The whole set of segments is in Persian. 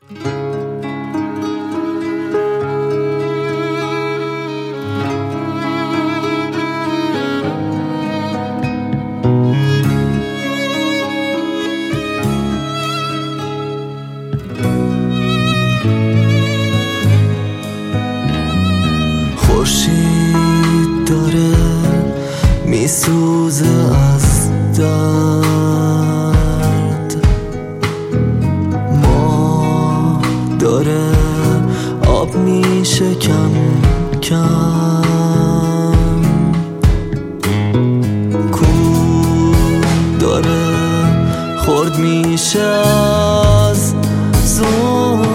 خورشید داره میسوزه از درد، ما داره آب میشه کم کم، کوه داره خورد میشه از زون،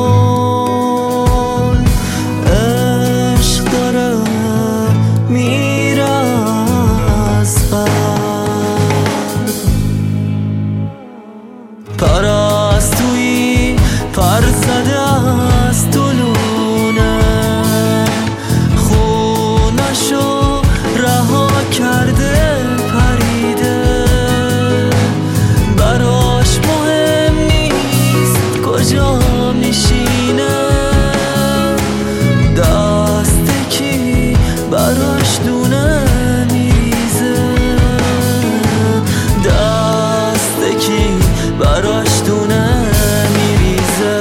عشق داره میره از قلب، پرستویی پر زده از طلونه، خونشو رها کرده پریده، براش مهم نیست کجا میشینه، دست کی براش دونه میریزه، دست کی براش دونه میریزه.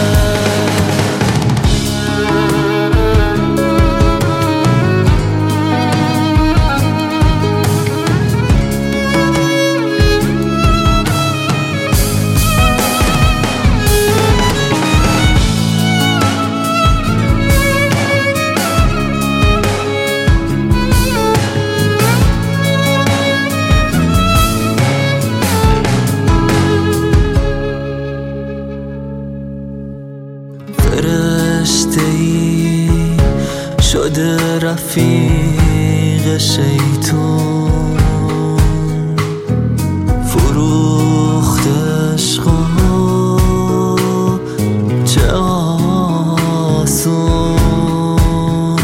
فرشته‌ای شده رفیق شیطون، فروخت عشقا چه آسون،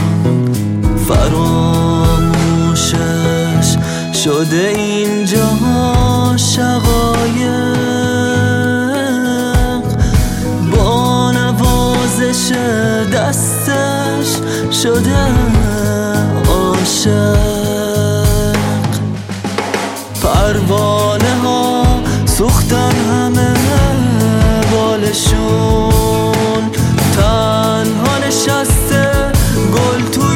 فراموشش شده اینجا شقایق، با نوازش دستش شده عاشق، پروانه ها سوختن همه بالشون، تنها نشسته گل توی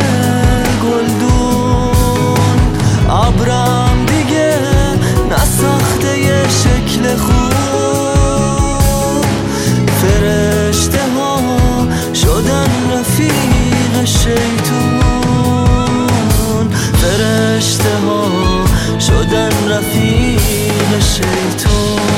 گلدون، ابرم دیگه نساخته یه شکل خوب، فرشته ها شدن رفیق شیطون، فرشته ها شدن رفیق شیطون.